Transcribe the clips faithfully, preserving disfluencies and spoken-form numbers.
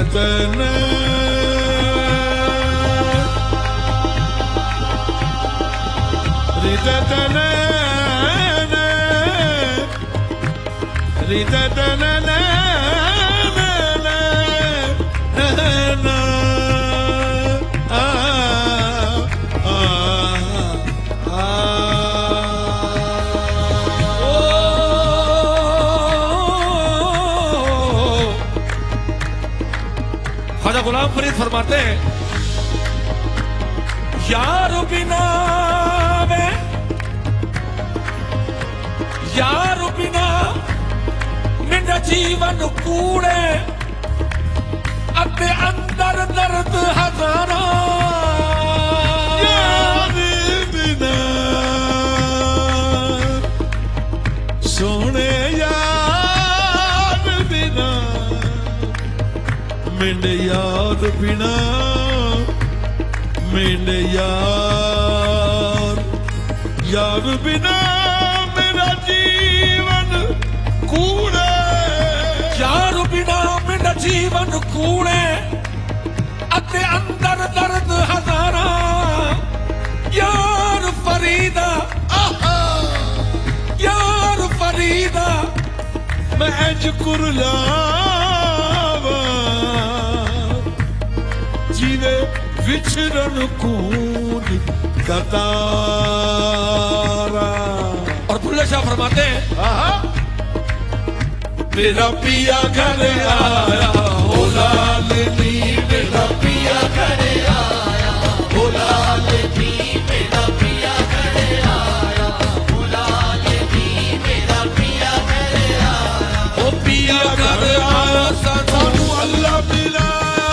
तने रित तने रित तने ख्वाजा गुलाम फरीद फरमाते हैं, यार बिना में यार बिना मेरा जीवन कूड़े अपने अंदर दर्द हजारा यार बिना सोने यार बिना मेरे यार बिना मेरे यार यार बिना मेरा जीवन कूड़े यार बिना मेरा जीवन कूड़े अते अंदर दर्द हजारा यार फरीदा यार फरीदा मैं अज कुरला जीवे विचरण कूद कतारा। और बुल्ले शाह फरमाते हैं, मेरा पिया घर आया हो लालनी मेरा पिया घर आया हो लालनी मेरा पिया घर आया हो लालनी मेरा पिया घर आया ओ पिया घर आया सानू अल्लाह मिला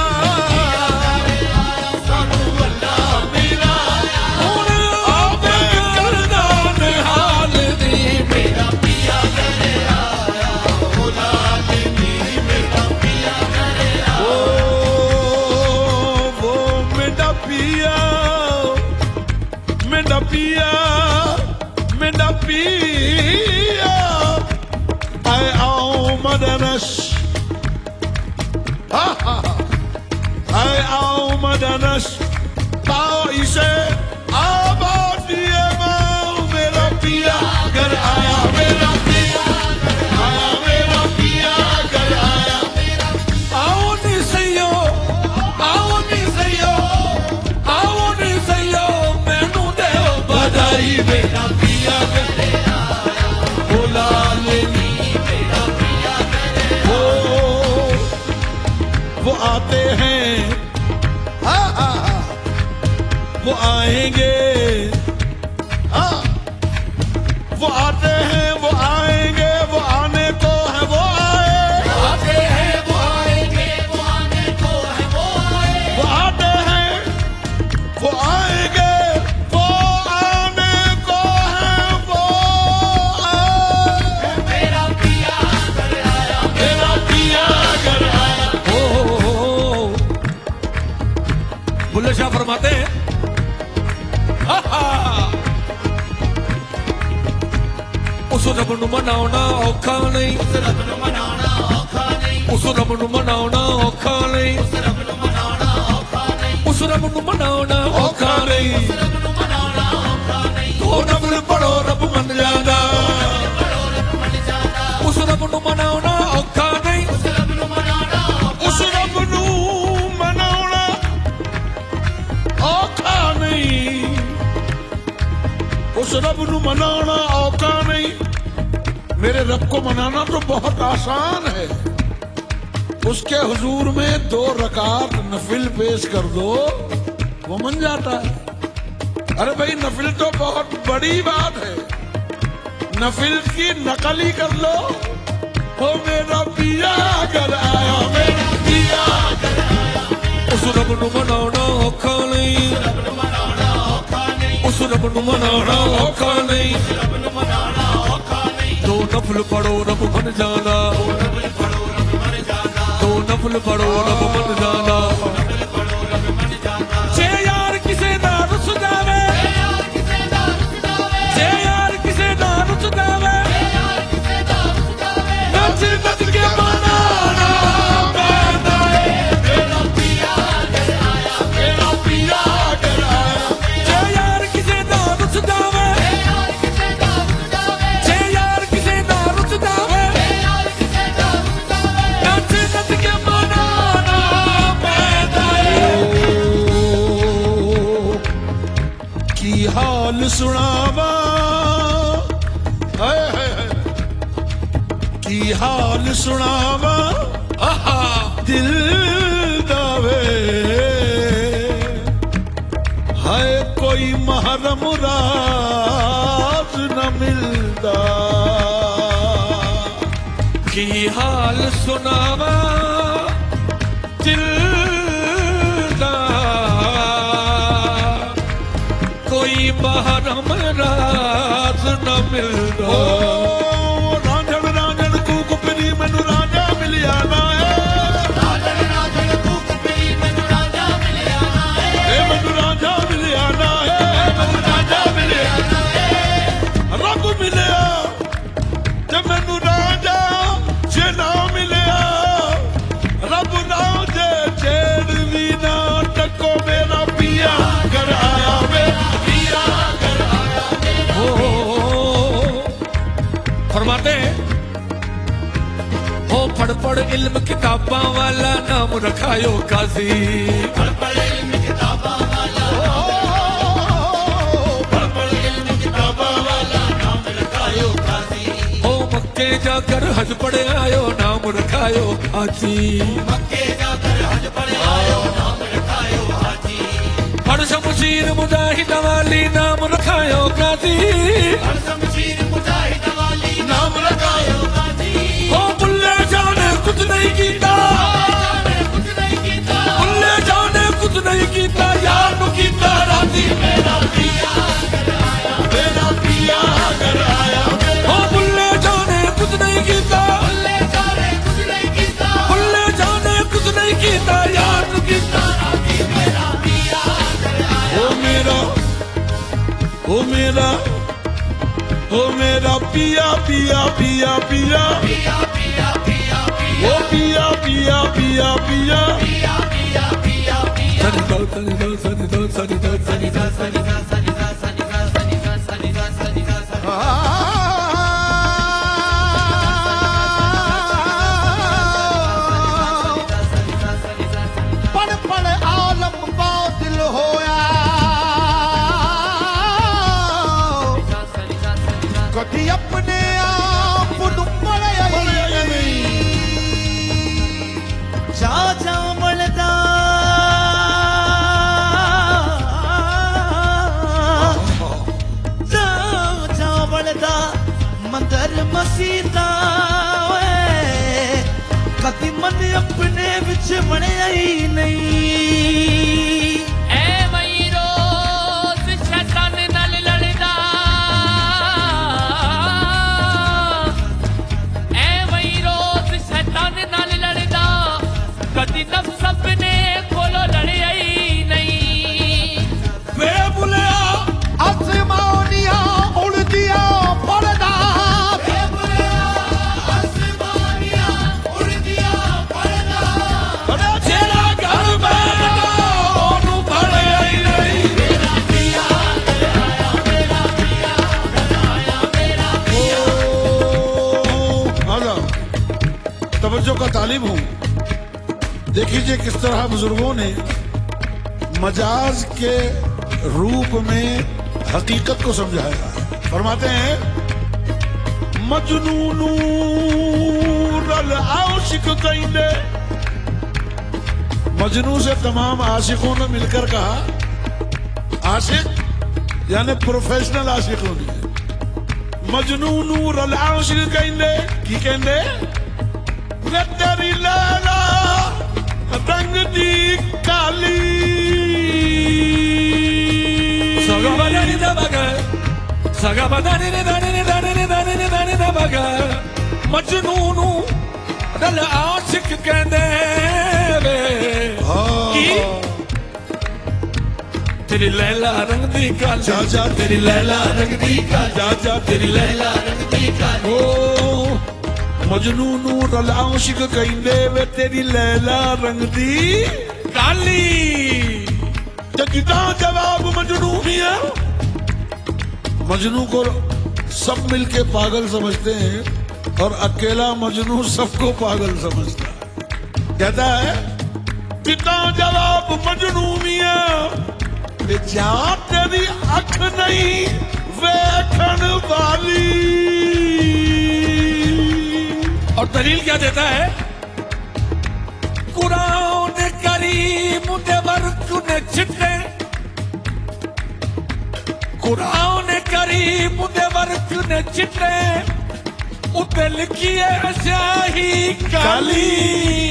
पिया मेरा पिया आए आओ मदनश आए आओ मदनश पाओ इसे आबादी माओ मेरा पिया घर आया मेरा पिया आया मेरा पिया घर आया आओ नी सैयो आओ नी सैयो आओ नी सैयो मैनू दे बधाई मेरा पिया घर आया हो लालनी मेरा पिया घर आया वो आते हैं हाँ हाँ हाँ वो आएंगे हाँ वो आते हैं वो आएंगे वो आने को है वो आए आते हैं वो आएंगे वो आने को है वो आए वो आते हैं वो आएंगे वो आने को है वो आए मेरा पिया घर आया मेरा पिया घर आया। ओ बुल्ले शाह फरमाते हैं, उस रब नूं मनाउणा औखा नहीं उस रब नूं मनाउणा औखा नहीं उस रब नूं मनाउणा औखा नहीं उस रब नूं मनाउणा औखा नहीं उस रब नूं मनाउणा औखा नहीं उस रब नूं मनाउणा औखा नहीं दो नफल पढ़ो रब मन जांदा उस रब नूं मनाउणा औखा नहीं उस रब नूं मनाउणा उस रब नूं मनाउणा औखा नहीं उस रब नूं मनाउणा औखा नहीं। मेरे रब को मनाना तो बहुत आसान है, उसके हुजूर में दो रकात नफिल पेश कर दो वो मन जाता है। अरे भाई नफिल तो बहुत बड़ी बात है, नफिल की नकल ही कर लो। हो मेरा पिया घर आया मेरा पिया घर आया उस रब नूं मनाउणा औखा नहीं उस रब नूं मनाउणा औखा नहीं दो नफल पढ़ो रब मन जाना दो नफल पढ़ो रब मन जाना जे यार किसे ना रुस जावे जे यार किसे ना रुस जावे नच नच के मनाना पैदा है सुनावा हाय हाय हाय की हाल सुनावा आहा दिल दावे हाय कोई महरम राज न मिलदा की हाल सुनावा दिल दा कोई महरम राज न मिलदा रांझण रांझण कूक पिरी मैनू राजा मिलिया ना है रांझण रांझण कूक पिरी मैनू राजा मिलिया ना है मैनू राजा मिलिया ना है मैनू राजा मिलिया ना है रब मिलिया ते मैनू राजा जे ना मिलिया रब ना जे छेड़ भी ना टको मेरा पिया घर आया मेरा पिया घर आया मेरा हो फरमाते हैं हो पढ़ पढ़ इल्म किताबां वाला नाम रखायो काजी पढ़ पढ़ इल्म किताबा वाला पढ़ पढ़ इल्म किताबा वाला नाम रखायो काजी हो मक्के जाकर हज पढ़े आयो नाम रखायो हाजी मक्के जाकर हज पढ़े आयो नाम रखायो हाजी पढ़ शमशीर मुजाहिद वाली नाम रखायो काजी हर शमशीर मुजाहिद वाली नाम रखायो काजी हो बुल्ले जाने कुछ नहीं कीता कुछ नहीं कीता बुल्ले जाने कुछ नहीं कीता यार नु कीता राजी मेरा पिया घर आया मेरा पिया घर आया हो बुल्ले जाने कुछ नहीं कीता बुल्ले जाने कुछ नहीं कीता बुल्ले जाने कुछ नहीं कीता यार नु कीता राजी मेरा पिया घर आया ओ मेरा ओ मेरा ओ मेरा पिया पिया पिया पिया पिया पिया पिया ओ पिया पिया पिया पिया पिया पिया पिया पिया सनी दो सनी दो सनी दो सनी दो सनी दो सनी सा सनी सा सनी सा सनी सा सनी सा सनी सा पढ़ पढ़ आलम बातिल होया कभी अपने आप नू पढ़या नहीं जा जा मलदा जा जा मलदा मंदर मसीदा कभी मन अपने विच बनया ही नहीं ऐ वही रोज शैतान नाल लड़दा ऐ वही रोज शैतान नाल लड़दा कदी नफ्स अपने कोलो लड़या ही नहीं बे बुलिया आसमानिया उड़दिया पड़दा जेड़ा घर बैठा ओनू पढ़या ही नहीं आजा तवज्जो का तालिब हूँ देखिए किस तरह बुजुर्गों ने मजाज के रूप में हकीकत को समझाया फरमाते हैं मजनूनू रल आशिक कइंदे मजनू से तमाम आशिकों ने मिलकर कहा आशिक यानी प्रोफेशनल आशिक होगी मजनू नूर रल आशिक कइंदे की कहंदे वे तेरी लैला रंग दी काली सगा बदानी दा बगा सगा बदानी ने दानी ने दानी ने दानी ने दानी दा बगा मजनूनू रल आशिक कहंदे वे की तेरी लैला रंग दी काली जा जा तेरी लैला रंग दी काली जा जा तेरी लैला रंग दी काली ओ मजनू नूर रल आशिक कइंदे वे तेरी लैला रंग दी काली ते किदा जवाब मजनू भी है मजनू को सब मिलके पागल समझते हैं और अकेला मजनू सबको पागल समझता है कहता है पिता जवाब मजनू मिया जा तेरी अख न नहीं वेखन वाली। और दलील क्या देता है? कुरान करीम दे वर्क ने चिट्टे, कुरान करीम दे वर्क ने चिट्टे, उते लिखिए स्याही काली।